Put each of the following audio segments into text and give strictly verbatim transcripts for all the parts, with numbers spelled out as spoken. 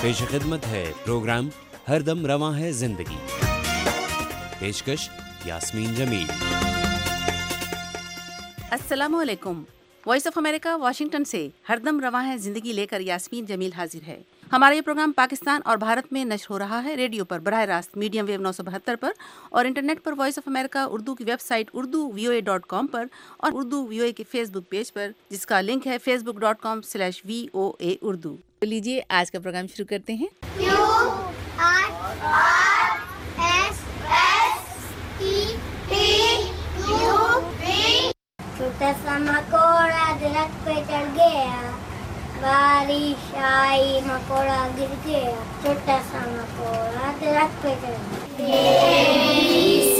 پیش خدمت ہے پروگرام ہر دم رواں ہے زندگی. پیشکش یاسمین جمیل. السلام علیکم. وائس آف امریکہ واشنگٹن سے ہر دم رواں ہے زندگی لے کر یاسمین جمیل حاضر ہے. ہمارا یہ پروگرام پاکستان اور بھارت میں نشر ہو رہا ہے ریڈیو پر براہ راست میڈیم ویو نو سو بہتر پر اور انٹرنیٹ پر وائس آف امریکہ اردو کی website Urdu V O A dot com پر اور اردو وی او اے کے فیس بک پیج پر جس کا لنک ہے Facebook dot com slash V O A Urdu. تو لیجیے آج کا پروگرام شروع کرتے ہیں. چھوٹا سا مکوڑا درخت پہ چڑھ گیا, بارش آئی مکوڑا گر گیا, چھوٹا سا مکوڑا درخت پہ چڑھ گیا.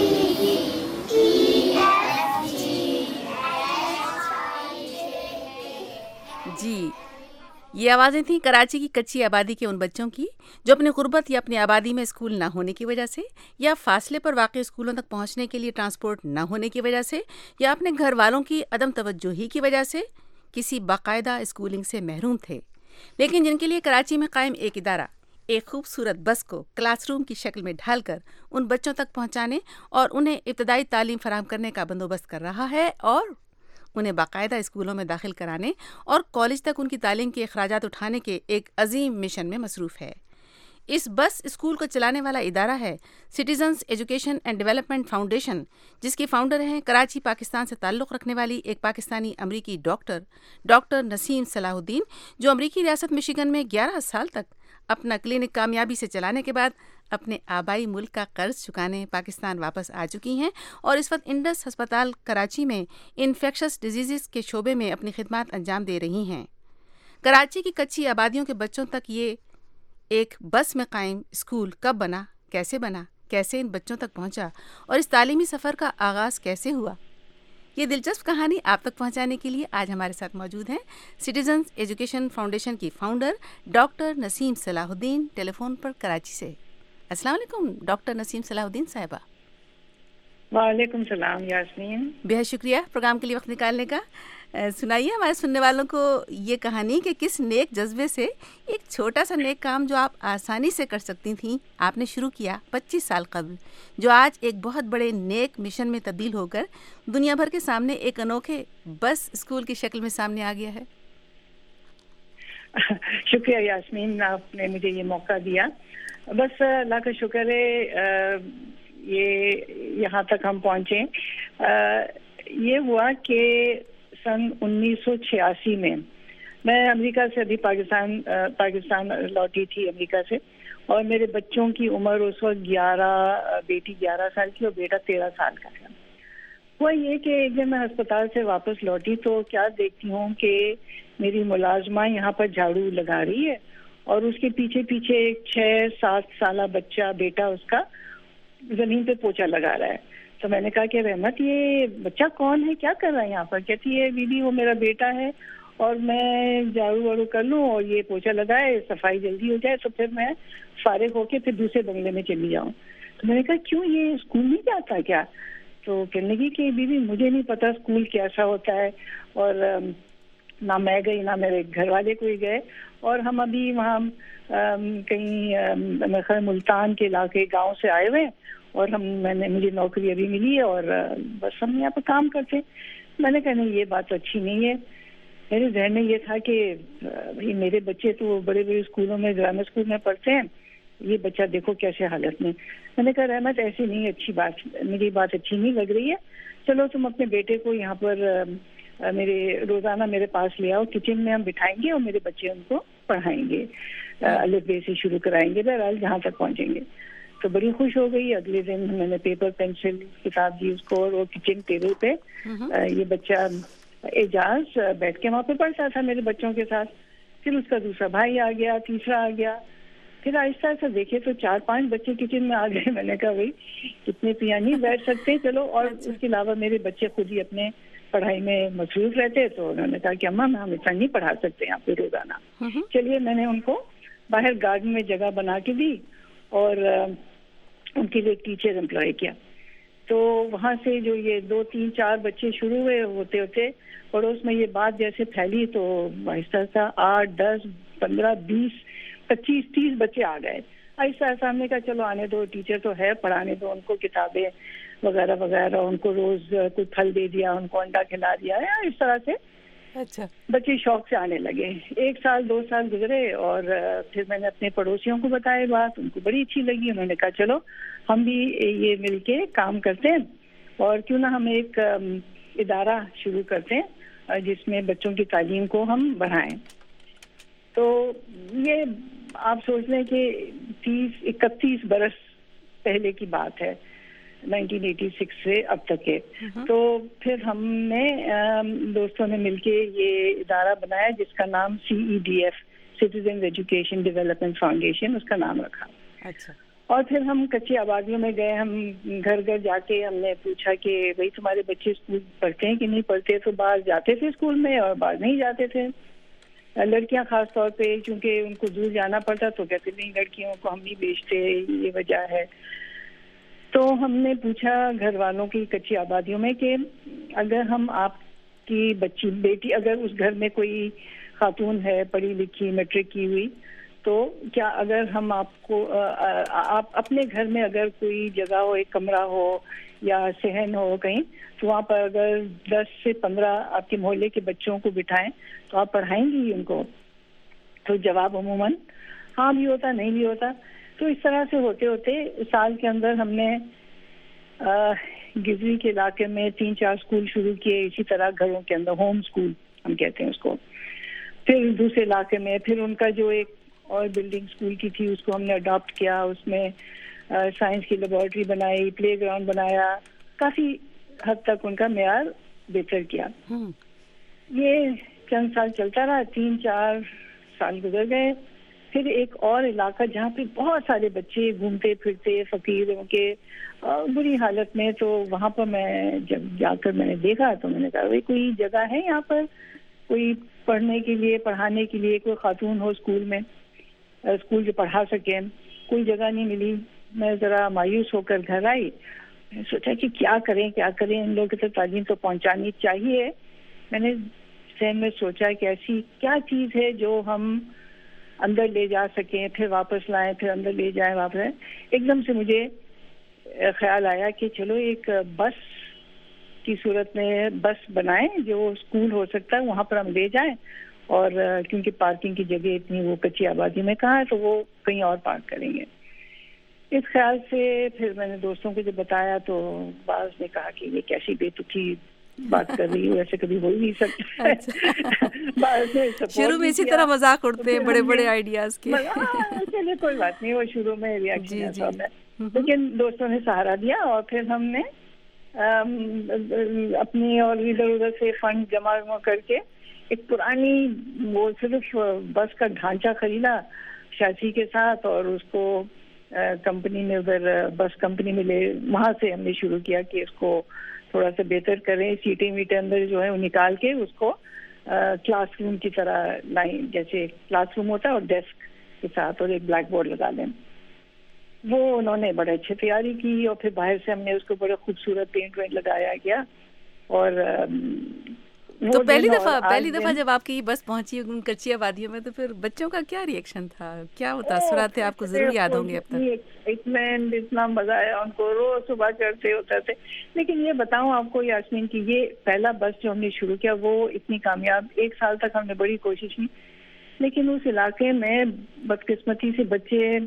جی, یہ آوازیں تھیں کراچی کی کچی آبادی کے ان بچوں کی جو اپنے غربت یا اپنی آبادی میں اسکول نہ ہونے کی وجہ سے یا فاصلے پر واقع اسکولوں تک پہنچنے کے لیے ٹرانسپورٹ نہ ہونے کی وجہ سے یا اپنے گھر والوں کی عدم توجہی کی وجہ سے کسی باقاعدہ اسکولنگ سے محروم تھے, لیکن جن کے لیے کراچی میں قائم ایک ادارہ ایک خوبصورت بس کو کلاس روم کی شکل میں ڈھال کر ان بچوں تک پہنچانے اور انہیں ابتدائی تعلیم فراہم کرنے کا بندوبست کر رہا ہے اور انہیں باقاعدہ اسکولوں میں داخل کرانے اور کالج تک ان کی تعلیم کے اخراجات اٹھانے کے ایک عظیم مشن میں مصروف ہے. اس بس اسکول کو چلانے والا ادارہ ہے citizens education and development foundation, جس کے فاؤنڈر ہیں کراچی پاکستان سے تعلق رکھنے والی ایک پاکستانی امریکی ڈاکٹر ڈاکٹر نسیم صلاح الدین, جو امریکی ریاست مشیگن میں گیارہ سال تک اپنا کلینک کامیابی سے چلانے کے بعد اپنے آبائی ملک کا قرض چکانے پاکستان واپس آ چکی ہیں اور اس وقت انڈس ہسپتال کراچی میں انفیکشس ڈیزیزز کے شعبے میں اپنی خدمات انجام دے رہی ہیں. کراچی کی کچی آبادیوں کے بچوں تک یہ ایک بس میں قائم اسکول کب بنا, کیسے بنا, کیسے ان بچوں تک پہنچا اور اس تعلیمی سفر کا آغاز کیسے ہوا, یہ دلچسپ کہانی آپ تک پہنچانے کے لیے آج ہمارے ساتھ موجود ہیں سٹیزنز ایجوکیشن فاؤنڈیشن کی founder doctor Naseem Salahuddin ٹیلی فون پر کراچی سے. السلام علیکم ڈاکٹر نسیم صلاح الدین صاحبہ. وعلیکم السلام یاسمین. بہت شکریہ پروگرام کے لیے وقت نکالنے کا. سنائیے ہمارے سننے والوں کو یہ کہانی کہ کس نیک جذبے سے ایک چھوٹا سا نیک کام جو آپ آسانی سے کر سکتی تھیں آپ نے شروع کیا پچیس سال قبل, جو آج ایک بہت بڑے نیک مشن میں تبدیل ہو کر دنیا بھر کے سامنے ایک انوکھے بس اسکول کی شکل میں سامنے آ گیا ہے. شکریہ یاسمین, آپ نے مجھے یہ موقع دیا. بس اللہ کا شکر ہے یہ یہاں تک ہم پہنچے. یہ ہوا کہ سن انیس سو چھیاسی میں میں امریکہ سے ابھی پاکستان پاکستان لوٹی تھی امریکہ سے, اور میرے بچوں کی عمر اس وقت گیارہ, بیٹی گیارہ سال کی اور بیٹا تیرہ سال کا تھا. ہوا یہ کہ ایک دن میں ہسپتال سے واپس لوٹی تو کیا دیکھتی ہوں کہ میری ملازمہ یہاں پر جھاڑو لگا رہی ہے اور اس کے پیچھے پیچھے ایک چھ سات سالہ بچہ بیٹا اس کا زمین پہ پوچھا لگا رہا ہے. تو میں نے کہا کہ رحمت یہ بچہ کون ہے, کیا کر رہا ہے یہاں پر؟ کہتی ہے بیوی وہ میرا بیٹا ہے اور میں جھاڑو واڑو کر لوں اور یہ پوچھا لگائے, صفائی جلدی ہو جائے تو پھر میں فارغ ہو کے پھر دوسرے بنگلے میں چلی جاؤں. تو میں نے کہا کیوں, یہ اسکول نہیں جاتا کیا؟ تو کہنے لگی کہ بیوی مجھے نہیں پتا اسکول کیسا ہوتا ہے, اور نہ میں گئی نہ میرے گھر والے کوئی گئے, اور ہم ابھی وہاں کہیں ملتان کے علاقے گاؤں سے آئے ہوئے اور ہم میں نے مجھے نوکری ابھی ملی ہے اور بس ہم یہاں پہ کام کرتے. میں نے کہا نہیں یہ بات اچھی نہیں ہے. میرے ذہن میں یہ تھا کہ میرے بچے تو بڑے بڑے اسکولوں میں گرامر اسکول میں پڑھتے ہیں, یہ بچہ دیکھو کیسے حالت میں. میں نے کہا رحمت ایسی نہیں, اچھی بات, میری بات اچھی نہیں لگ رہی ہے, چلو تم اپنے بیٹے کو یہاں پر میرے روزانہ میرے پاس لے آؤ, کچن میں ہم بٹھائیں گے اور میرے بچے ان کو پڑھائیں گے, الف بے سے شروع کرائیں گے, بہرحال جہاں تک پہنچیں گے. تو بڑی خوش ہو گئی. اگلے دن میں نے پیپر پینسل کتاب دی اس کو, اور وہ کچن ٹیبل پہ یہ بچہ اعجاز بیٹھ کے وہاں پہ پڑھتا تھا میرے بچوں کے ساتھ. پھر اس کا دوسرا بھائی آ گیا, تیسرا آ گیا, پھر آہستہ آہستہ دیکھے تو چار پانچ بچے کچن میں آ گئے. میں نے کہا بھائی کتنے تو یہاں نہیں بیٹھ سکتے, چلو. اور اس کے علاوہ میرے بچے خود ہی اپنے پڑھائی میں مصروف رہتے, تو انہوں نے کہا کہ اماں ہم اتنا نہیں پڑھا سکتے یہاں پہ روزانہ. چلیے میں نے ان کو باہر گارڈن میں جگہ بنا کے دی اور ان کے لیے ایک ٹیچر امپلائی کیا. تو وہاں سے جو یہ دو تین چار بچے شروع ہوئے ہوتے ہوتے پڑوس میں یہ بات جیسے پھیلی تو آہستہ آہستہ آٹھ دس پندرہ بیس پچیس تیس بچے آ گئے. آہستہ آہستہ ہم نے کہا چلو آنے دو, ٹیچر تو ہے, پڑھانے دو ان کو, کتابیں وغیرہ وغیرہ, ان کو روز کوئی پھل دے دیا, ان کو انڈا کھلا دیا ہے. اس طرح سے اچھا بچے شوق سے آنے لگے. ایک سال دو سال گزرے اور پھر میں نے اپنے پڑوسیوں کو بتایا بات, ان کو بڑی اچھی لگی. انہوں نے کہا چلو ہم بھی یہ مل کے کام کرتے ہیں اور کیوں نہ ہم ایک ادارہ شروع کرتے ہیں جس میں بچوں کی تعلیم کو ہم بڑھائیں. تو یہ آپ سوچ لیں کہ تیس اکتیس برس پہلے کی بات ہے, نائنٹین ایٹی سکس سے اب تک کے. تو پھر ہم نے دوستوں نے مل کے یہ ادارہ بنایا جس کا نام C E D F, citizen education development foundation, اس کا نام رکھا. اچھا. اور پھر ہم کچی آبادیوں میں گئے, ہم گھر گھر جا کے ہم نے پوچھا کہ بھائی تمہارے بچے اسکول پڑھتے ہیں کہ نہیں پڑھتے. تو بعض جاتے تھے اسکول میں اور بعض نہیں جاتے تھے. لڑکیاں خاص طور پہ چونکہ ان کو دور جانا پڑتا تو کہتے نہیں لڑکیوں کو ہم نہیں بھیجتے, یہ وجہ ہے. تو ہم نے پوچھا گھر والوں کی کچی آبادیوں میں کہ اگر ہم آپ کی بچی بیٹی اگر اس گھر میں کوئی خاتون ہے پڑھی لکھی میٹرک کی ہوئی تو کیا اگر ہم آپ کو آپ اپنے گھر میں اگر کوئی جگہ ہو, ایک کمرہ ہو یا صحن ہو کہیں, تو وہاں پر اگر دس سے پندرہ آپ کے محلے کے بچوں کو بٹھائیں تو آپ پڑھائیں گی ان کو؟ تو جواب عموماً ہاں بھی ہوتا نہیں بھی ہوتا. تو اس طرح سے ہوتے ہوتے سال کے اندر ہم نے گزری کے علاقے میں تین چار اسکول شروع کیے, اسی طرح گھروں کے اندر, ہوم اسکول ہم کہتے ہیں اس کو. پھر دوسرے علاقے میں پھر ان کا جو ایک اور بلڈنگ اسکول کی تھی اس کو ہم نے اڈاپٹ کیا, اس میں سائنس کی لیبارٹری بنائی, پلے گراؤنڈ بنایا, کافی حد تک ان کا معیار بہتر کیا. یہ چند سال چلتا رہا, تین چار سال گزر گئے. پھر ایک اور علاقہ جہاں پہ بہت سارے بچے گھومتے پھرتے فقیر ہوں کے بری حالت میں, تو وہاں پر میں جب جا کر میں نے دیکھا تو میں نے کہا بھائی کوئی جگہ ہے یہاں پر کوئی پڑھنے کے لیے پڑھانے کے لیے کوئی خاتون ہو اسکول میں, اسکول جو پڑھا سکے. کوئی جگہ نہیں ملی. میں ذرا مایوس ہو کر گھر آئی. میں سوچا کہ کیا کریں کیا کریں, ان لوگوں کی تعلیم تو پہنچانی چاہیے. میں نے ذہن میں سوچا کہ ایسی کیا چیز ہے جو ہم اندر لے جا سکیں پھر واپس لائیں, پھر اندر لے جائیں واپس. ایک دم سے مجھے خیال آیا کہ چلو ایک بس کی صورت میں بس بنائیں جو اسکول ہو سکتا ہے وہاں پر ہم لے جائیں, اور کیونکہ پارکنگ کی جگہ اتنی وہ کچی آبادی میں کہاں ہے تو وہ کہیں اور پارک کریں گے. اس خیال سے پھر میں نے دوستوں کو جب بتایا تو بعض نے کہا کہ یہ کیسی بے تکی بات کر رہی ہوں, ایسے کبھی ہو ہی نہیں سکتا. شروع میں اسی طرح مذاق اڑتے ہیں بڑے بڑے آئیڈیاز کے. چلیے کوئی بات نہیں, وہ شروع میں ریئیکشن ایسا ہوتا ہے, لیکن دوستوں نے سہارا دیا اور پھر ہم نے اپنی اور ادھر ادھر سے فنڈ جمع جمع کر کے ایک پرانی وہ صرف بس کا ڈھانچہ خریدا شاسی کے ساتھ, اور اس کو کمپنی میں ادھر بس کمپنی میں لے, وہاں سے ہم نے شروع کیا کہ اس کو تھوڑا سا بہتر کریں, سیٹیں ویٹیں اندر جو ہے وہ نکال کے اس کو کلاس روم کی طرح لائن, جیسے کلاس روم ہوتا ہے اور ڈیسک کے ساتھ اور ایک بلیک بورڈ لگا دیں. وہ انہوں نے بڑے اچھے تیاری کی, اور پھر باہر سے ہم نے اس کو بڑے خوبصورت پینٹ وینٹ لگایا گیا. اور تو پہلی دفعہ پہلی دفعہ جب آپ کی یہ بس پہنچی ان کچی آبادیوں میں تو پھر بچوں کا کیا ری ایکشن تھا, کیا تاثرات تھے, آپ کو ضرور یاد ہوں گے اب تک. اتنا مزہ آیا ان کو, روز صبح چڑھتے ہوتے تھے. لیکن یہ بتاؤں آپ کو یاسمین کی یہ پہلا بس جو ہم نے شروع کیا وہ اتنی کامیاب, ایک سال تک ہم نے بڑی کوشش کی, لیکن اس علاقے میں بدقسمتی سے بچے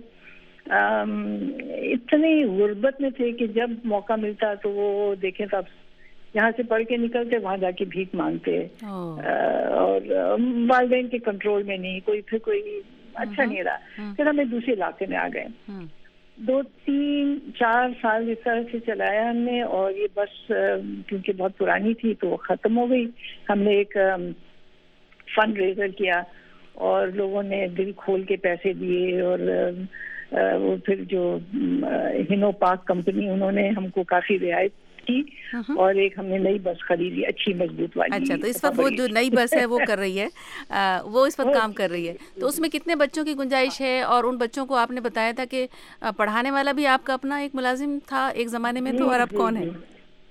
اتنے غربت میں تھے کہ جب موقع ملتا تو وہ دیکھیں تو یہاں سے پڑھ کے نکلتے وہاں جا کے بھیک مانگتے, اور والدین کے کنٹرول میں نہیں, کوئی پھر کوئی اچھا نہیں رہا. پھر ہمیں دوسرے علاقے میں آ گئے. دو تین چار سال اس طرح سے چلایا ہم نے, اور یہ بس کیونکہ بہت پرانی تھی تو وہ ختم ہو گئی. ہم نے ایک فنڈ ریزر کیا اور لوگوں نے دل کھول کے پیسے دیے, اور وہ پھر جو ہنو پاک کمپنی انہوں نے ہم کو کافی رعایت کی اور ایک ہم نے نئی بس خریدی اچھی مضبوط والی. اچھا, تو اس وقت وہ جو نئی بس ہے وہ کر رہی ہے, وہ اس وقت کام کر رہی ہے, تو اس میں کتنے بچوں کی گنجائش ہے؟ اور ان بچوں کو آپ نے بتایا تھا کہ پڑھانے والا بھی آپ کا اپنا ایک ملازم تھا ایک زمانے میں, تو اور اب کون ہے؟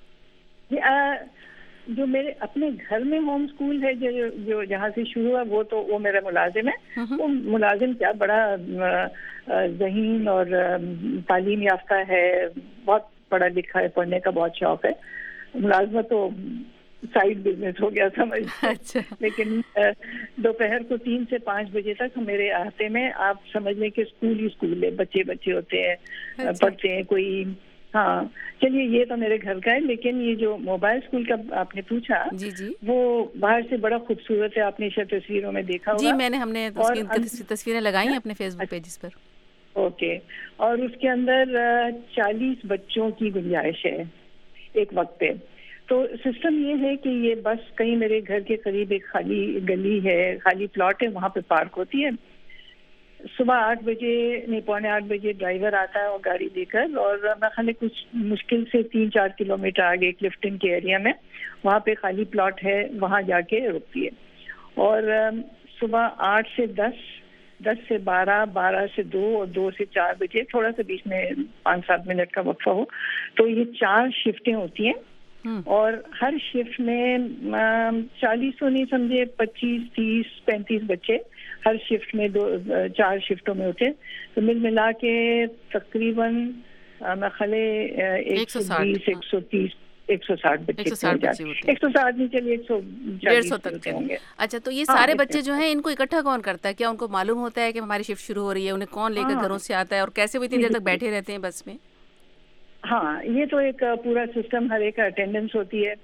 جو میرے اپنے گھر میں ہوم اسکول ہے جو جو جہاں سے شروع ہوا وہ تو وہ میرا ملازم ہے. وہ ملازم کیا بڑا ذہین اور تعلیم یافتہ ہے, بہت پڑھا لکھا ہے, پڑھنے کا بہت شوق ہے. ملازمت تو سائڈ بزنس ہو گیا سمجھ. اچھا. لیکن دوپہر کو تین سے پانچ بجے تک میرے احاطے میں آپ سمجھ لیں کہ اسکول ہی اسکول ہے, بچے بچے ہوتے ہیں, پڑھتے ہیں کوئی. ہاں چلیے یہ تو میرے گھر کا ہے. لیکن یہ جو موبائل اسکول کا آپ نے پوچھا, جی جی, وہ باہر سے بڑا خوبصورت ہے, آپ نے شاید تصویروں میں دیکھا ہوگا. جی میں نے ہم نے تصویریں لگائی ہیں اپنے فیس بک پیجز پر. اوکے, اور اس کے اندر چالیس بچوں کی گنجائش ہے ایک وقت پہ. تو سسٹم یہ ہے کہ یہ بس کہیں میرے گھر کے قریب ایک خالی گلی ہے, خالی پلاٹ ہے, وہاں پہ پارک ہوتی ہے. صبح آٹھ بجے نہیں پونے آٹھ بجے ڈرائیور آتا ہے اور گاڑی لے کر, اور میں خالی کچھ مشکل سے تین چار کلو میٹر آگے کلفٹن کے ایریا میں وہاں پہ خالی پلاٹ ہے, وہاں جا کے رکتی ہے. اور صبح آٹھ سے دس, دس سے بارہ, بارہ سے دو اور دو سے چار بجے, تھوڑا سا بیچ میں پانچ سات منٹ کا وقفہ ہو, تو یہ چار شفٹیں ہوتی ہیں. اور ہر شفٹ میں چالیس سو نہیں سمجھے پچیس تیس پینتیس بچے ہر شفٹ میں, دو چار شفٹوں میں ہوتے ہیں. تو مل ملا کے تقریباً میں خلے ایک سو بیس ایک سو تیس ایک سو ساٹھ بچے ایک سو ساٹھ نہیں چلیے ایک سو ڈیڑھ سو تک ہوں گے. اچھا, تو یہ سارے بچے جو ہیں ان کو اکٹھا کون کرتا ہے؟ کیا ان کو معلوم ہوتا ہے کہ ہماری شفٹ شروع ہو رہی ہے؟ انہیں کون لے کر گھروں سے آتا ہے اور کیسے وہ اتنی دیر تک بیٹھے رہتے ہیں بس میں؟ ہاں, یہ تو ایک پورا سسٹم, ہر ایک اٹینڈنس ہوتی ہے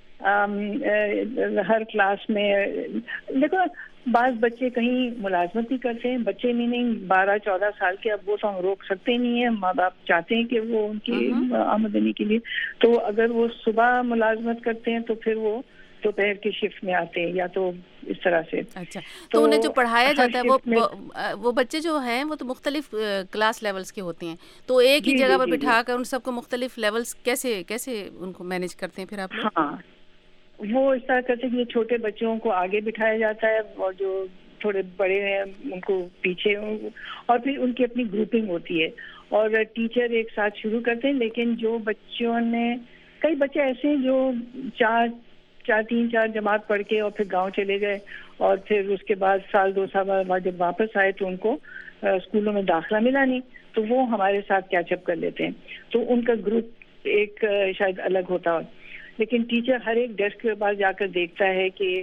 ہر کلاس میں. دیکھو بعض بچے کہیں ملازمت بھی کرتے ہیں, بچے میں نہیں بارہ چودہ سال کے, اب وہ تو ہم روک سکتے نہیں ہیں, ماں باپ چاہتے ہیں کہ وہ ان کی آمدنی کے لیے, تو اگر وہ صبح ملازمت کرتے ہیں تو پھر وہ دوپہر کی شفٹ میں آتے ہیں یا تو اس طرح سے. اچھا, تو انہیں جو پڑھایا جاتا ہے وہ وہ بچے جو ہیں وہ تو مختلف کلاس لیولز کے ہوتے ہیں, تو ایک ہی جگہ پر بٹھا کر ان سب کو مختلف لیولز کیسے کیسے ان کو مینیج کرتے ہیں پھر آپ لوگ؟ ہاں, وہ اس طرح کرتے ہیں کہ چھوٹے بچوں کو آگے بٹھایا جاتا ہے اور جو تھوڑے بڑے ہیں ان کو پیچھے, اور پھر ان کی اپنی گروپنگ ہوتی ہے اور ٹیچر ایک ساتھ شروع کرتے ہیں. لیکن جو بچوں نے, کئی بچے ایسے ہیں جو چار چار تین چار جماعت پڑھ کے اور پھر گاؤں چلے گئے اور پھر اس کے بعد سال دو سال بعد جب واپس آئے تو ان کو اسکولوں میں داخلہ ملا نہیں, تو وہ ہمارے ساتھ کیچ اپ کر لیتے ہیں. تو ان کا گروپ ایک شاید الگ ہوتا ہے, لیکن ٹیچر ہر ایک ڈیسک کے بعد جا کر دیکھتا ہے کہ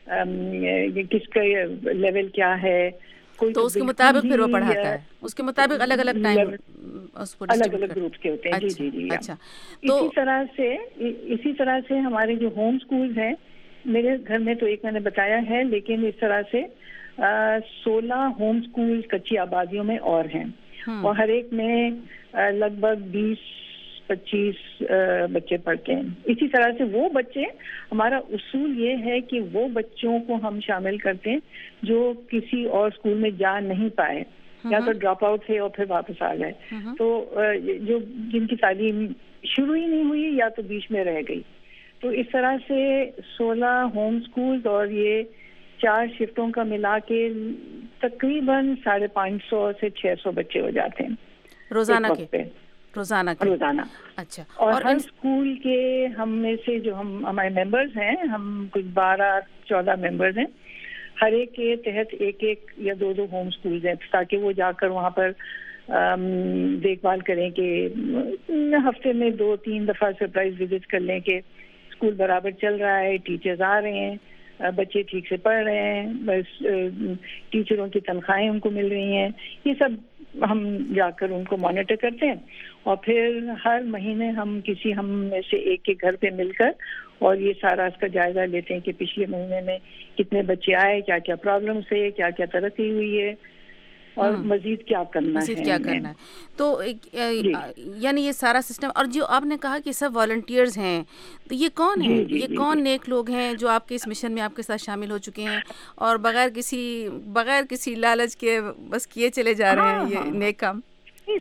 کس کا لیول کیا ہے, تو اس کے مطابق پھر وہ پڑھاتا ہے, اس کے مطابق الگ الگ ٹائم الگ الگ گروپ کے ہوتے ہیں. جی جی جی. اچھا, اسی طرح سے اسی طرح سے ہمارے جو ہوم اسکول ہیں, میرے گھر میں تو ایک میں نے بتایا ہے, لیکن اس طرح سے سولہ ہوم اسکول کچی آبادیوں میں اور ہیں, اور ہر ایک میں لگ بھگ بیس پچیس بچے پڑھتے ہیں. اسی طرح سے وہ بچے, ہمارا اصول یہ ہے کہ وہ بچوں کو ہم شامل کرتے ہیں جو کسی اور اسکول میں جا نہیں پائے, یا تو ڈراپ آؤٹ تھے اور پھر واپس آ گئے, تو جو جن کی تعلیم شروع ہی نہیں ہوئی یا تو بیچ میں رہ گئی. تو اس طرح سے سولہ ہوم اسکول اور یہ چار شفٹوں کا ملا کے تقریباً ساڑھے پانچ سو سے چھ سو بچے ہو جاتے ہیں روزانہ کے روزانہ روزانہ. اچھا, اور ہر اسکول کے ہم میں سے جو ہم ہمارے ممبرز ہیں, ہم کچھ بارہ چودہ ممبرز ہیں, ہر ایک کے تحت ایک ایک یا دو دو ہوم اسکولز ہیں, تاکہ وہ جا کر وہاں پر دیکھ بھال کریں کہ ہفتے میں دو تین دفعہ سرپرائز وزٹ کر لیں کہ اسکول برابر چل رہا ہے, ٹیچرز آ رہے ہیں, بچے ٹھیک سے پڑھ رہے ہیں, بس ٹیچروں کی تنخواہیں ان کو مل رہی ہیں. یہ سب ہم جا کر ان کو مانیٹر کرتے ہیں, اور پھر ہر مہینے ہم کسی ہم میں سے ایک کے گھر پہ مل کر اور یہ سارا اس کا جائزہ لیتے ہیں کہ پچھلے مہینے میں کتنے بچے آئے, کیا کیا پرابلمس ہے, کیا کیا ترقی ہوئی ہے, اور مزید کیا کرنا ہے مزید کیا کرنا ہے. تو یعنی یہ سارا سسٹم. اور جو آپ نے کہا کہ سب والنٹیئرز ہیں, تو یہ کون ہیں, یہ کون نیک لوگ ہیں جو آپ کے اس مشن میں آپ کے ساتھ شامل ہو چکے ہیں اور بغیر کسی بغیر کسی لالچ کے بس کیے چلے جا رہے ہیں یہ نیک کام؟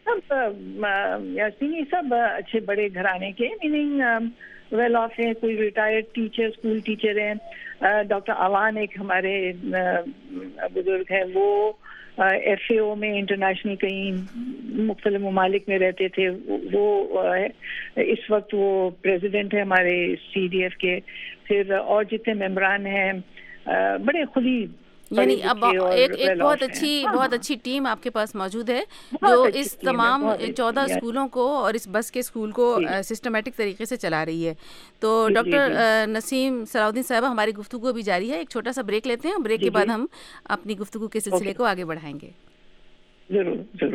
سب یاسمین یہ سب اچھے بڑے گھرانے کے میننگ ویل آف ہیں. کوئی ریٹائرڈ ٹیچر اسکول ٹیچر ہیں. ڈاکٹر اوان ایک ہمارے بزرگ ہیں, وہ ایف اے او میں انٹرنیشنل کئی مختلف ممالک میں رہتے تھے. وہ اس وقت وہ پریزیڈنٹ ہیں ہمارے سی ڈی ایف کے. پھر اور جتنے ممبران ہیں بڑے خلی, یعنی اب ایک ایک بہت اچھی بہت اچھی ٹیم آپ کے پاس موجود ہے جو اس تمام چودہ اسکولوں کو اور اس بس کے اسکول کو سسٹمیٹک طریقے سے چلا رہی ہے. تو ڈاکٹر نسیم صلاح الدین صاحبہ, ہماری گفتگو بھی جاری ہے. ایک چھوٹا سا بریک لیتے ہیں, بریک کے بعد ہم اپنی گفتگو کے سلسلے کو آگے بڑھائیں گے. ضرور ضرور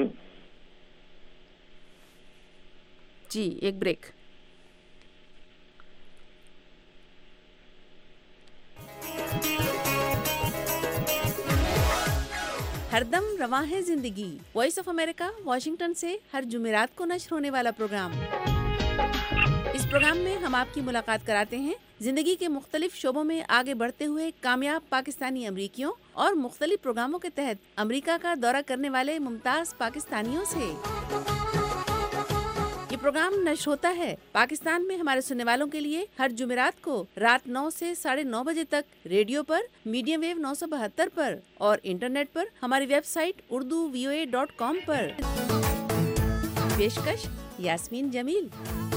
جی, ایک بریک. ہر دم رواں ہے زندگی, وائس آف امریکہ واشنگٹن سے ہر جمعرات کو نشر ہونے والا پروگرام. اس پروگرام میں ہم آپ کی ملاقات کراتے ہیں زندگی کے مختلف شعبوں میں آگے بڑھتے ہوئے کامیاب پاکستانی امریکیوں اور مختلف پروگراموں کے تحت امریکہ کا دورہ کرنے والے ممتاز پاکستانیوں سے. یہ پروگرام نشر ہوتا ہے پاکستان میں ہمارے سننے والوں کے لیے ہر جمعرات کو رات نو سے ساڑھے نو بجے تک ریڈیو پر, میڈیم ویو نو سو بہتر پر اور انٹرنیٹ پر ہماری website Urdu V O A dot com پر. پیشکش یاسمین جمیل.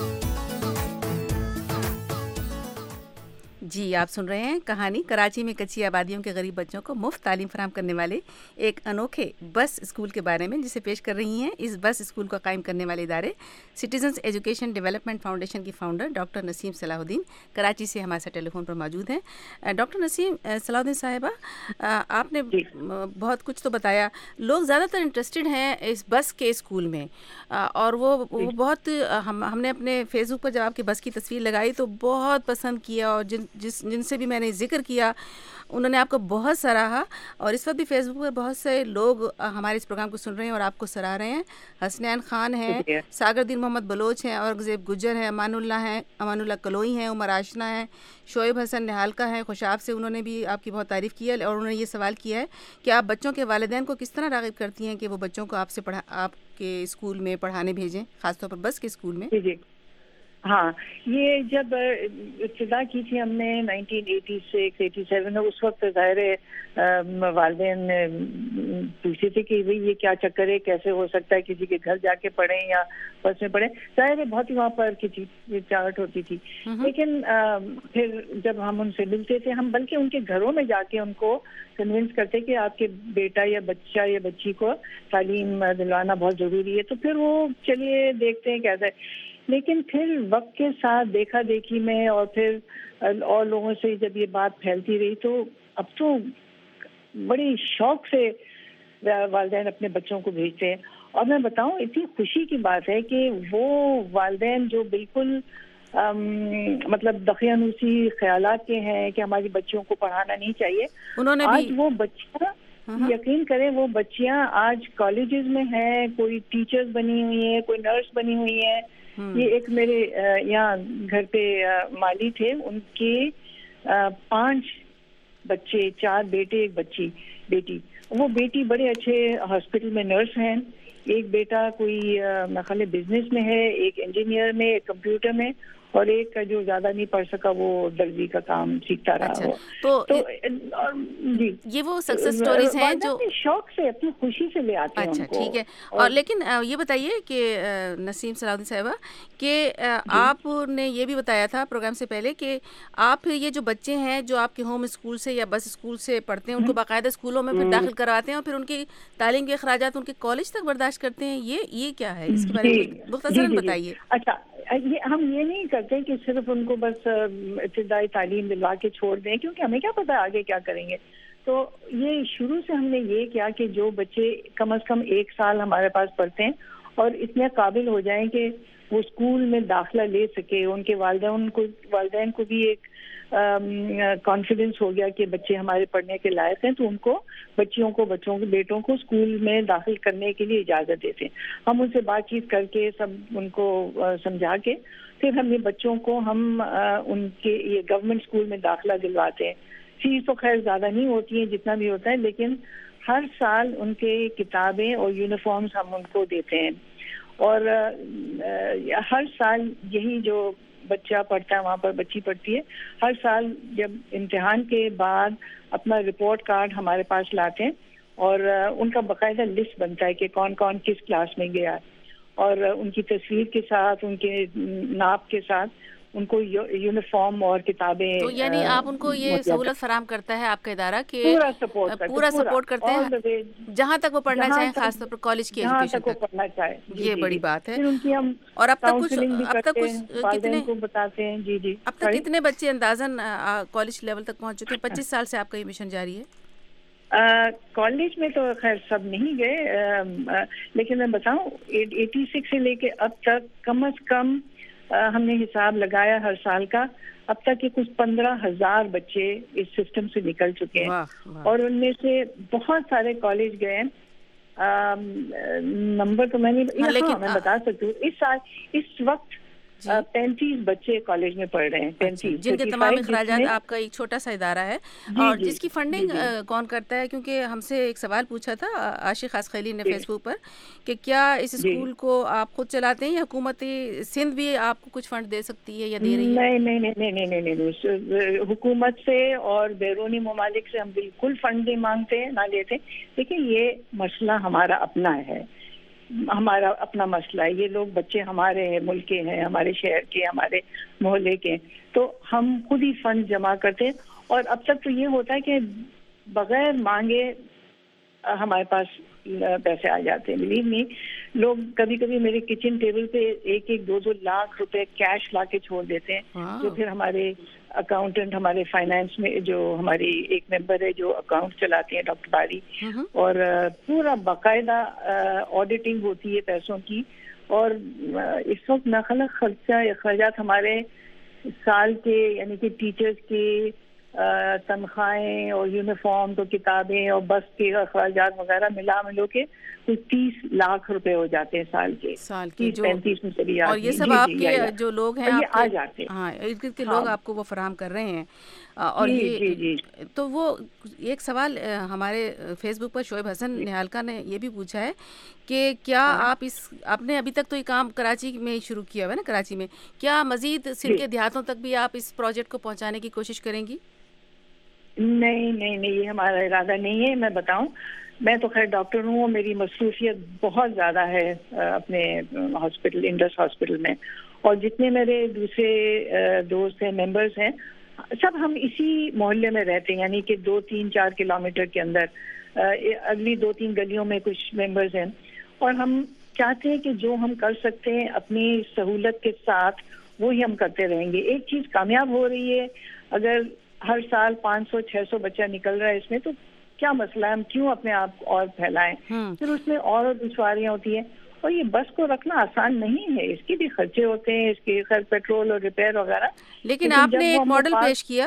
جی, آپ سن رہے ہیں کہانی کراچی میں کچی آبادیوں کے غریب بچوں کو مفت تعلیم فراہم کرنے والے ایک انوکھے بس اسکول کے بارے میں, جسے پیش کر رہی ہیں اس بس اسکول کو قائم کرنے والے ادارے سٹیزنز ایجوکیشن ڈیولپمنٹ فاؤنڈیشن کی founder doctor Naseem Salahuddin, Karachi سے ہمارے ساتھ ٹیلی فون پر موجود ہیں. ڈاکٹر نسیم صلاح الدین صاحبہ, آپ نے بہت کچھ تو بتایا. لوگ زیادہ تر انٹرسٹڈ ہیں اس بس کے اسکول میں, اور وہ بہت ہم ہم نے اپنے فیس بک پر جب آپ کی بس کی تصویر لگائی تو بہت پسند کیا, اور جن جس جن سے بھی میں نے ذکر کیا انہوں نے آپ کو بہت سراہا. اور اس وقت بھی فیس بک پر بہت سے لوگ ہمارے اس پروگرام کو سن رہے ہیں اور آپ کو سراہ رہے ہیں. حسنین خان ہیں, ساگر دین محمد بلوچ ہیں, اورنگزیب گجر ہیں, امان اللہ ہیں, امان اللہ کلوئی ہیں, عمر آشنا ہیں, شعیب حسن نہالکا ہیں خوشاب سے. انہوں نے بھی آپ کی بہت تعریف کی ہے اور انہوں نے یہ سوال کیا ہے کہ آپ بچوں کے والدین کو کس طرح راغب کرتی ہیں کہ وہ بچوں کو آپ سے پڑھا آپ کے اسکول میں پڑھانے بھیجیں, خاص طور پر بس کے اسکول میں. جی ہاں, یہ جب ابتدا کی تھی ہم نے nineteen eighty six eighty seven میں, اس وقت ظاہر والدین پوچھتے تھے کہ بھئی یہ کیا چکر ہے, کیسے ہو سکتا ہے کسی کے گھر جا کے پڑھیں یا بس میں پڑھیں. ظاہر ہے بہت ہی وہاں پر کسی چاہٹ ہوتی تھی. لیکن پھر جب ہم ان سے ملتے تھے, ہم بلکہ ان کے گھروں میں جا کے ان کو کنونس کرتے کہ آپ کے بیٹا یا بچہ یا بچی کو تعلیم دلوانا بہت ضروری ہے. تو پھر وہ چلیے دیکھتے ہیں کیسا ہے. لیکن پھر وقت کے ساتھ دیکھا دیکھی میں اور پھر اور لوگوں سے جب یہ بات پھیلتی رہی تو اب تو بڑی شوق سے والدین اپنے بچوں کو بھیجتے ہیں. اور میں بتاؤں اتنی خوشی کی بات ہے کہ وہ والدین جو بالکل مطلب دقیانوسی خیالات کے ہیں کہ ہماری بچوں کو پڑھانا نہیں چاہیے, انہوں نے آج وہ بچہ یقین کریں وہ بچیاں آج کالجز میں ہیں, کوئی ٹیچرز بنی ہوئی ہیں, کوئی نرس بنی ہوئی ہیں. یہ ایک میرے یہاں گھر پہ مالی تھے, ان کے پانچ بچے, چار بیٹے ایک بچی بیٹی. وہ بیٹی بڑے اچھے ہاسپٹل میں نرس ہیں, ایک بیٹا کوئی میرے خیال بزنس میں ہے, ایک انجینئر میں, ایک کمپیوٹر میں, اور ایک کا جو زیادہ نہیں پڑھ سکا وہ درزی کا کام سیکھتا رہا. اچھا, تو جی یہ وہ سکسیس سٹوریز ہیں جو شوق سے اپنی خوشی سے لے آتے ہیں. اچھا ٹھیک ہے. اور لیکن یہ بتائیے کہ نسیم صلاح الدین صاحبہ کہ آپ نے یہ بھی بتایا تھا پروگرام سے پہلے کہ آپ یہ جو بچے ہیں جو آپ کے ہوم اسکول سے یا بس اسکول سے پڑھتے ہیں ان کو باقاعدہ اسکولوں میں پھر داخل کرواتے ہیں اور پھر ان کی تعلیم کے اخراجات ان کے کالج تک برداشت کرتے ہیں. یہ یہ کیا ہے, اس کے بارے میں مختصراً بتائیے. اچھا, یہ ہم یہ نہیں کرتے کہ صرف ان کو بس ابتدائی تعلیم دلوا کے چھوڑ دیں, کیونکہ ہمیں کیا پتا آگے کیا کریں گے. تو یہ شروع سے ہم نے یہ کیا کہ جو بچے کم از کم ایک سال ہمارے پاس پڑھتے ہیں اور اتنے قابل ہو جائیں کہ وہ اسکول میں داخلہ لے سکے, ان کے والدین کو والدین کو بھی ایک کانفیڈنس ہو گیا کہ بچے ہمارے پڑھنے کے لائق ہیں, تو ان کو بچیوں کو بچوں کے بیٹوں کو اسکول میں داخل کرنے کے لیے اجازت دیتے ہیں. ہم ان سے بات چیت کر کے سب ان کو سمجھا کے پھر ہم یہ بچوں کو ہم ان کے یہ گورنمنٹ اسکول میں داخلہ دلواتے ہیں. فیس تو خیر زیادہ نہیں ہوتی ہے جتنا بھی ہوتا ہے, لیکن ہر سال ان کے کتابیں اور یونیفارمز ہم ان کو دیتے ہیں. اور ہر سال یہی جو بچہ پڑھتا ہے وہاں پر بچی پڑھتی ہے، ہر سال جب امتحان کے بعد اپنا رپورٹ کارڈ ہمارے پاس لاتے ہیں اور ان کا باقاعدہ لسٹ بنتا ہے کہ کون کون کس کلاس میں گیا، اور ان کی تصویر کے ساتھ، ان کے ناپ کے ساتھ ان کو یونیفارم اور کتابیں. تو یعنی آپ ان کو یہ سہولت فراہم کرتا ہے آپ کا ادارہ کہ پورا سپورٹ پورا سپورٹ کرتے ہیں جہاں تک وہ پڑھنا چاہیں، خاص طور پر کالج کی ایجوکیشن تک وہ پڑھنا چاہے. یہ بڑی بات ہے. پھر ان کی ہم اور اب تک کچھ کاؤنسلنگ بھی اب تک کرتے کچھ ہیں، والدین کو بتاتے ہیں. جی جی اب تک کتنے بچے اندازاً کالج لیول تک پہنچ چکے ہیں؟ پچیس سال سے آپ کا یہ مشن جاری ہے. کالج میں تو خیر سب نہیں گئے، لیکن میں بتاؤں ایٹی سکس سے لے کے اب تک کم از کم ہم نے حساب لگایا ہر سال کا، اب تک یہ کچھ پندرہ ہزار بچے اس سسٹم سے نکل چکے ہیں. اور ان میں سے بہت سارے کالج گئے، نمبر تو میں نہیں لیکن میں بتا سکتی ہوں اس سال اس وقت پینتیس بچے کالج میں پڑھ رہے ہیں، پینتیس، جن کے تمام اخراجات آپ کا ایک چھوٹا سا ادارہ ہے. اور جس کی فنڈنگ کون کرتا ہے؟ کیونکہ ہم سے ایک سوال پوچھا تھا عاشق خاصخیلی نے فیس بک پر کہ کیا اس اسکول کو آپ خود چلاتے ہیں یا حکومت سندھ بھی آپ کو کچھ فنڈ دے سکتی ہے یا دے رہی ہے؟ نہیں نہیں نہیں نہیں نہیں نہیں حکومت سے اور بیرونی ممالک سے ہم بالکل فنڈ نہیں مانگتے نہ لیتے. دیکھیں یہ مسئلہ ہمارا اپنا ہے، ہمارا اپنا مسئلہ ہے. یہ لوگ بچے ہمارے ملک کے ہیں، ہمارے شہر کے، ہمارے محلے کے، تو ہم خود ہی فنڈ جمع کرتے ہیں. اور اب تک تو یہ ہوتا ہے کہ بغیر مانگے ہمارے پاس پیسے آ جاتے ہیں. بلیو می، لوگ کبھی کبھی میرے کچن ٹیبل پہ ایک ایک دو دو لاکھ روپے کیش لا کے چھوڑ دیتے ہیں، جو پھر ہمارے اکاؤنٹنٹ، ہمارے فائنانس میں جو ہماری ایک ممبر ہے جو اکاؤنٹ چلاتی ہیں ڈاکٹر باری، اور پورا باقاعدہ آڈیٹنگ ہوتی ہے پیسوں کی. اور اس وقت ناخلا خرچہ اخراجات ہمارے سال کے یعنی کہ ٹیچرز کے تنخواہیں اور یونیفارم تو کتابیں اور بس کے اخراجات وغیرہ ملا ملو کے کچھ تیس لاکھ روپے ہو جاتے ہیں سال کے سال کے جو پینتیس میں چلی اور یہ سب آپ کے جو لوگ ہیں آ جاتے ہیں، ہاں ارد گرد کے لوگ آپ کو وہ فراہم کر رہے ہیں. اور یہ تو وہ ایک سوال ہمارے فیس بک پر شعیب حسن نہالکا نے یہ بھی پوچھا ہے کہ کیا آپ اس آپ نے ابھی تک تو یہ کام کراچی میں شروع کیا ہوا ہے نا، کراچی میں، کیا مزید سندھ کے دیہاتوں تک بھی آپ اس پروجیکٹ کو پہنچانے کی کوشش کریں گی؟ نہیں نہیں نہیں یہ ہمارا ارادہ نہیں ہے. میں بتاؤں، میں تو خیر ڈاکٹر ہوں، میری مصروفیت بہت زیادہ ہے اپنے ہاسپٹل انڈس ہاسپٹل میں، اور جتنے میرے دوسرے دوست ہیں، ممبرز ہیں، سب ہم اسی محلے میں رہتے ہیں، یعنی کہ دو تین چار کلومیٹر کے اندر اگلی دو تین گلیوں میں کچھ ممبرز ہیں. اور ہم چاہتے ہیں کہ جو ہم کر سکتے ہیں اپنی سہولت کے ساتھ وہی ہم کرتے رہیں گے. ایک چیز کامیاب ہو رہی ہے، اگر ہر سال پانچ سو چھ سو بچہ نکل رہا ہے اس میں، تو کیا مسئلہ ہے، ہم کیوں اپنے آپ اور پھیلائیں. پھر اس میں اور دشواریاں ہوتی ہیں، اور یہ بس کو رکھنا آسان نہیں ہے، اس کے بھی خرچے ہوتے ہیں، اس کے خیر پیٹرول اور ریپیئر وغیرہ. لیکن آپ نے ایک ماڈل پیش کیا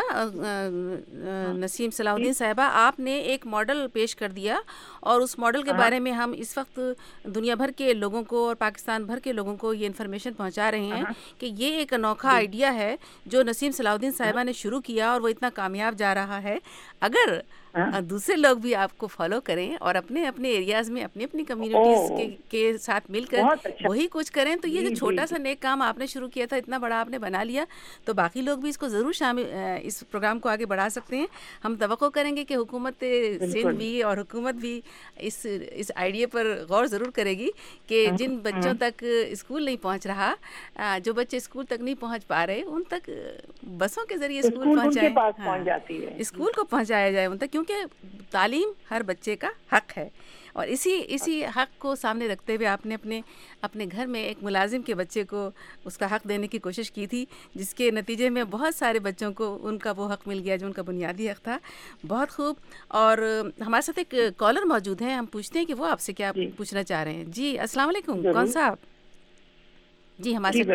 نسیم صلاح الدین صاحبہ، آپ نے ایک ماڈل پیش کر دیا، اور اس ماڈل کے بارے میں ہم اس وقت دنیا بھر کے لوگوں کو اور پاکستان بھر کے لوگوں کو یہ انفارمیشن پہنچا رہے ہیں کہ یہ ایک انوکھا آئیڈیا ہے جو نسیم صلاح الدین صاحبہ نے شروع کیا اور وہ اتنا کامیاب جا رہا ہے. اگر دوسرے لوگ بھی آپ کو فالو کریں اور اپنے اپنے ایریاز میں اپنی اپنی کمیونٹیز کے ساتھ مل کر وہی کچھ کریں، تو یہ جو چھوٹا سا نیک کام آپ نے شروع کیا تھا اتنا بڑا آپ نے بنا لیا، تو باقی لوگ بھی اس کو ضرور شامل اس پروگرام کو آگے بڑھا سکتے ہیں. ہم توقع کریں گے کہ حکومت سندھ بھی اور حکومت بھی اس اس آئیڈیا پر غور ضرور کرے گی کہ جن بچوں تک اسکول نہیں پہنچ رہا، جو بچے اسکول تک نہیں پہنچ پا رہے، ان تک بسوں کے ذریعے اسکول پہنچائے، اسکول کو پہنچایا جائے ان تک، کیونکہ تعلیم ہر بچے کا حق ہے. اور اسی اسی حق کو سامنے رکھتے ہوئے آپ نے اپنے اپنے گھر میں ایک ملازم کے بچے کو اس کا حق دینے کی کوشش کی تھی، جس کے نتیجے میں بہت سارے بچوں کو ان کا وہ حق مل گیا جو ان کا بنیادی حق تھا. بہت خوب. اور ہمارے ساتھ ایک کالر موجود ہیں، ہم پوچھتے ہیں کہ وہ آپ سے کیا پوچھنا چاہ رہے ہیں. جی السلام علیکم. کون صاحب؟ جی ہمارے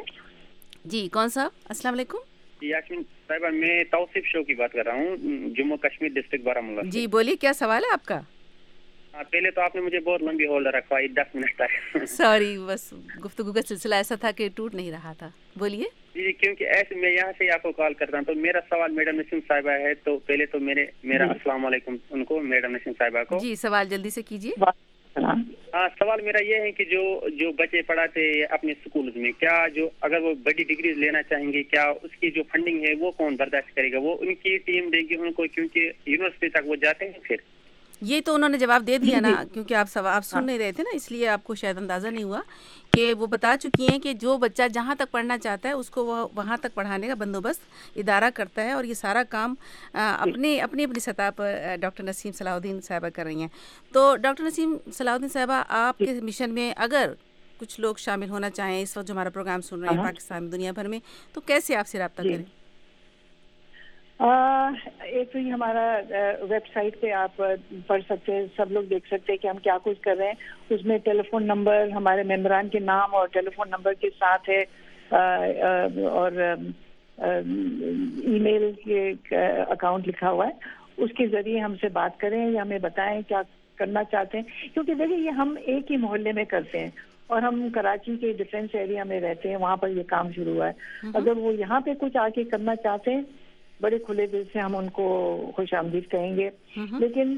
جی کون صاحب؟ السلام علیکم. یاسمین صاحبہ، میں توصیف شو کی بات کر رہا ہوں، جموں کشمیر ڈسٹرکٹ بارہمولہ. جی بولیے، کیا سوال ہے آپ کا؟ پہلے تو آپ نے مجھے بہت لمبی ہولڈ رکھا، دس منٹ تک. سوری، بس گفتگو کا سلسلہ ایسا تھا کہ ٹوٹ نہیں رہا تھا. بولیے. جی کیونکہ ایسے میں یہاں سے آپ کو کال کرتا ہوں، تو میرا سوال میڈم نسیم صاحبہ ہے. تو پہلے تو میرے میرا السلام علیکم ان کو، میڈم نسیم صاحبہ کو. جی سوال جلدی سے کیجیے. ہاں سوال میرا یہ ہے کہ جو جو بچے پڑھاتے ہیں اپنے اسکولز میں، کیا جو اگر وہ بڑی ڈگریز لینا چاہیں گے، کیا اس کی جو فنڈنگ ہے وہ کون برداشت کرے گا؟ وہ ان کی ٹیم دے گی ان کو، کیونکہ یونیورسٹی تک وہ جاتے ہیں. پھر یہ تو انہوں نے جواب دے دیا نا، کیونکہ آپ سوال آپ سن نہیں رہے تھے نا، اس لیے آپ کو شاید اندازہ نہیں ہوا کہ وہ بتا چکی ہیں کہ جو بچہ جہاں تک پڑھنا چاہتا ہے اس کو وہ وہاں تک پڑھانے کا بندوبست ادارہ کرتا ہے، اور یہ سارا کام اپنے اپنی اپنی سطح پر ڈاکٹر نسیم صلاح الدین صاحبہ کر رہی ہیں. تو ڈاکٹر نسیم صلاح الدین صاحبہ، آپ کے مشن میں اگر کچھ لوگ شامل ہونا چاہیں اس وقت جو ہمارا پروگرام سن رہے ہیں پاکستان دنیا بھر میں، تو کیسے آپ سے رابطہ کریں؟ ایک تو یہ ہمارا ویب سائٹ پہ آپ پڑھ سکتے ہیں، سب لوگ دیکھ سکتے ہیں کہ ہم کیا کچھ کر رہے ہیں. اس میں ٹیلی فون نمبر، ہمارے ممبران کے نام اور ٹیلی فون نمبر کے ساتھ ہے، اور ای میل کے اکاؤنٹ لکھا ہوا ہے. اس کے ذریعے ہم سے بات کریں یا ہمیں بتائیں کیا کرنا چاہتے ہیں، کیونکہ دیکھیں یہ ہم ایک ہی محلے میں کرتے ہیں اور ہم کراچی کے ڈیفینس ایریا میں رہتے ہیں، وہاں پر یہ کام شروع ہوا ہے. اگر وہ یہاں پہ کچھ آ کے کرنا چاہتے ہیں، بڑے کھلے دل سے ہم ان کو خوش آمدید کہیں گے. لیکن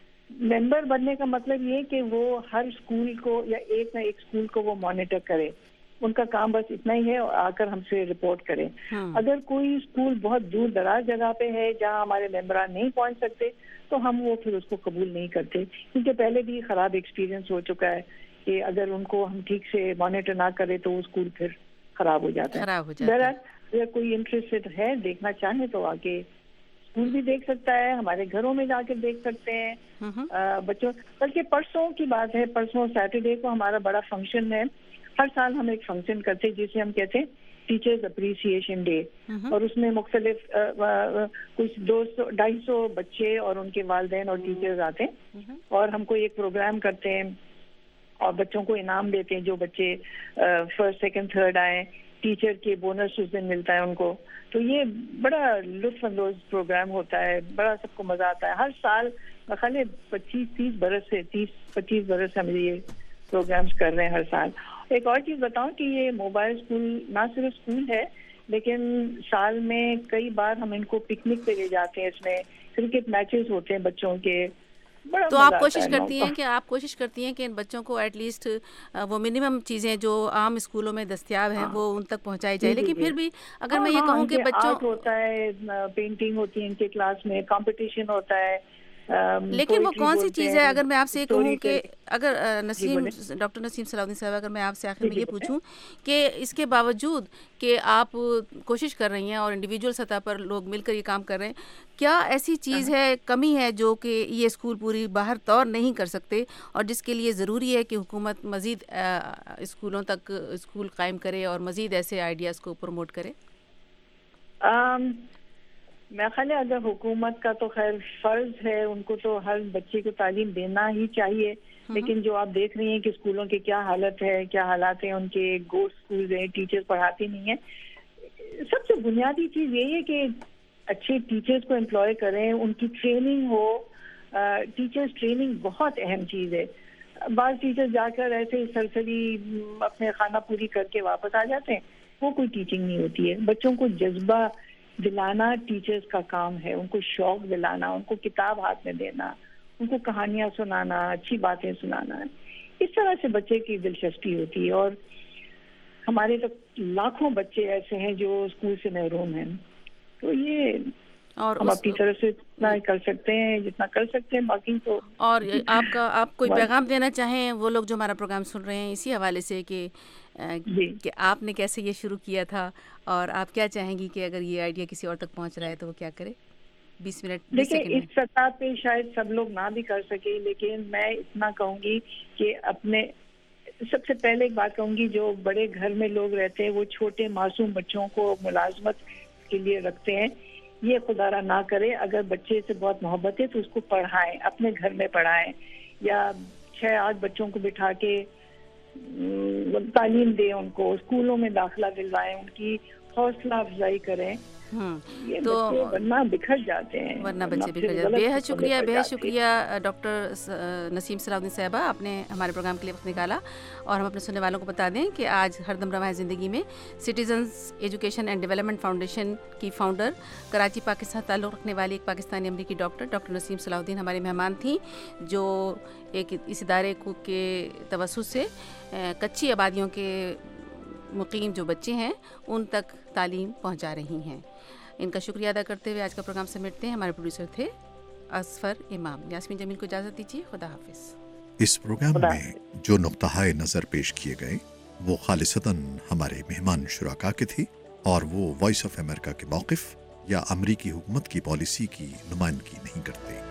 ممبر بننے کا مطلب یہ کہ وہ ہر اسکول کو یا ایک نہ ایک اسکول کو وہ مانیٹر کرے. ان کا کام بس اتنا ہی ہے، اور آ کر ہم سے رپورٹ کرے. اگر کوئی اسکول بہت دور دراز جگہ پہ ہے جہاں ہمارے ممبران نہیں پہنچ سکتے تو ہم وہ پھر اس کو قبول نہیں کرتے، کیونکہ پہلے بھی خراب ایکسپیرینس ہو چکا ہے کہ اگر ان کو ہم ٹھیک سے مانیٹر نہ کرے تو وہ اسکول پھر خراب ہو جاتا ہے. بہرحال اگر کوئی انٹرسٹڈ ہے، دیکھنا چاہیں تو آ کے اسکول بھی دیکھ سکتا ہے، ہمارے گھروں میں جا کے دیکھ سکتے ہیں بچوں. بلکہ پرسوں کی بات ہے، پرسوں سیٹرڈے کو ہمارا بڑا فنکشن ہے. ہر سال ہم ایک فنکشن کرتے ہیں جسے ہم کہتے ہیں ٹیچرز اپریسیشن ڈے، اور اس میں مختلف کچھ دو سو ڈھائی سو بچے اور ان کے والدین اور ٹیچرز آتے ہیں، اور ہم کو ایک پروگرام کرتے ہیں اور بچوں کو انعام دیتے ہیں جو بچے فرسٹ سیکنڈ تھرڈ آئے. ٹیچر کے بونس اس دن ملتا ہے ان کو. تو یہ بڑا لطف اندوز پروگرام ہوتا ہے، بڑا سب کو مزہ آتا ہے. ہر سال خالی پچیس تیس برس سے تیس پچیس برس سے ہم یہ پروگرامز کر رہے ہیں ہر سال. ایک اور چیز بتاؤں کہ یہ موبائل اسکول نہ صرف اسکول ہے، لیکن سال میں کئی بار ہم ان کو پکنک پہ لے جاتے ہیں. اس میں کرکٹ میچز ہوتے ہیں بچوں کے. تو آپ کوشش کرتی ہیں کہ آپ کوشش کرتی ہیں کہ ان بچوں کو ایٹ لیسٹ وہ منیمم چیزیں جو عام اسکولوں میں دستیاب ہیں وہ ان تک پہنچائی جائے. لیکن پھر بھی اگر میں یہ کہوں کہ بچوں ہوتا ہے، پینٹنگ ہوتی ہے ان کے کلاس میں، کمپٹیشن ہوتا ہے، لیکن وہ کون سی چیز ہے؟ اگر میں آپ سے یہ کہوں کہ اگر نسیم ڈاکٹر نسیم صلاح الدین صاحب، اگر میں آپ سے آخر میں یہ پوچھوں کہ اس کے باوجود کہ آپ کوشش کر رہی ہیں اور انڈیویجول سطح پر لوگ مل کر یہ کام کر رہے ہیں، کیا ایسی چیز ہے، کمی ہے جو کہ یہ اسکول پوری باہر طور نہیں کر سکتے اور جس کے لیے ضروری ہے کہ حکومت مزید اسکولوں تک اسکول قائم کرے اور مزید ایسے آئیڈیاز کو پروموٹ کرے؟ میں خیال ہے اگر حکومت کا تو خیر فرض ہے، ان کو تو ہر بچے کو تعلیم دینا ہی چاہیے. لیکن جو آپ دیکھ رہی ہیں کہ اسکولوں کی کیا حالت ہے، کیا حالات ہیں، ان کے گوشت اسکول ہیں، ٹیچر پڑھاتے نہیں ہیں. سب سے بنیادی چیز یہی ہے کہ اچھے ٹیچرز کو امپلوائے کریں، ان کی ٹریننگ ہو. ٹیچرز ٹریننگ بہت اہم چیز ہے. بعض ٹیچر جا کر ایسے سرسری اپنے خانہ پوری کر کے واپس آ جاتے ہیں، وہ کوئی ٹیچنگ نہیں ہوتی ہے. بچوں کو جذبہ دلانا ٹیچرز کا کام ہے، ان کو شوق دلانا، ان کو کتاب ہاتھ میں دینا، ان کو کہانیاں سنانا، اچھی باتیں سنانا. اس طرح سے بچے کی دلچسپی ہوتی ہے. اور ہمارے تو لاکھوں بچے ایسے ہیں جو اسکول سے محروم ہیں. تو یہ اور ہم اپنی طرف سے اتنا کر سکتے ہیں جتنا کر سکتے ہیں، باقی تو. اور آپ کا آپ کوئی پیغام دینا چاہیں وہ لوگ جو ہمارا پروگرام سن رہے ہیں اسی حوالے سے کہ کہ آپ نے کیسے یہ شروع کیا تھا اور آپ کیا چاہیں گی کہ اگر یہ آئیڈیا کسی اور تک پہنچ رہا ہے تو وہ کیا کرے؟ بیس منٹ. دیکھیں اس سطح پہ شاید سب لوگ نہ بھی کر سکے، لیکن میں اتنا کہوں گی کہ اپنے سب سے پہلے ایک بات کہوں گی، جو بڑے گھر میں لوگ رہتے ہیں وہ چھوٹے معصوم بچوں کو ملازمت کے لیے رکھتے ہیں. یہ خدا را نہ کرے. اگر بچے سے بہت محبت ہے تو اس کو پڑھائیں، اپنے گھر میں پڑھائیں، یا چھ آٹھ بچوں کو بٹھا کے تعلیم دیں، ان کو اسکولوں میں داخلہ دلوائیں، ان کی حوصلہ افزائی کریں. یہ تو بچے ورنہ بکھر جاتے ہیں، ورنہ بچے بگڑ جاتے. بے حد شکریہ بے حد شکریہ ڈاکٹر نسیم صلاح الدین صاحبہ، آپ نے ہمارے پروگرام کے لیے وقت نکالا. اور ہم اپنے سننے والوں کو بتا دیں کہ آج ہر دم رواں زندگی میں citizens education and development foundation کی فاؤنڈر، کراچی پاکستان تعلق رکھنے والی ایک پاکستانی امریکی ڈاکٹر ڈاکٹر نسیم صلاح الدین ہمارے مہمان تھیں، جو ایک اس ادارے کو کے توسط سے کچی آبادیوں کے مقیم جو بچے ہیں ان تک تعلیم پہنچا رہی ہیں. ان کا شکریہ ادا کرتے ہوئے آج کا پروگرام سمیٹتے ہیں. ہمارے پروڈیوسر تھے اصفر امام. یاسمین جمیل کو اجازت دیجیے. خدا حافظ. اس پروگرام میں جو نقطہ نظر پیش کیے گئے وہ خالصتاً ہمارے مہمان شرکا کے تھی اور وہ وائس آف امریکہ کے موقف یا امریکی حکومت کی پالیسی کی نمائندگی نہیں کرتے.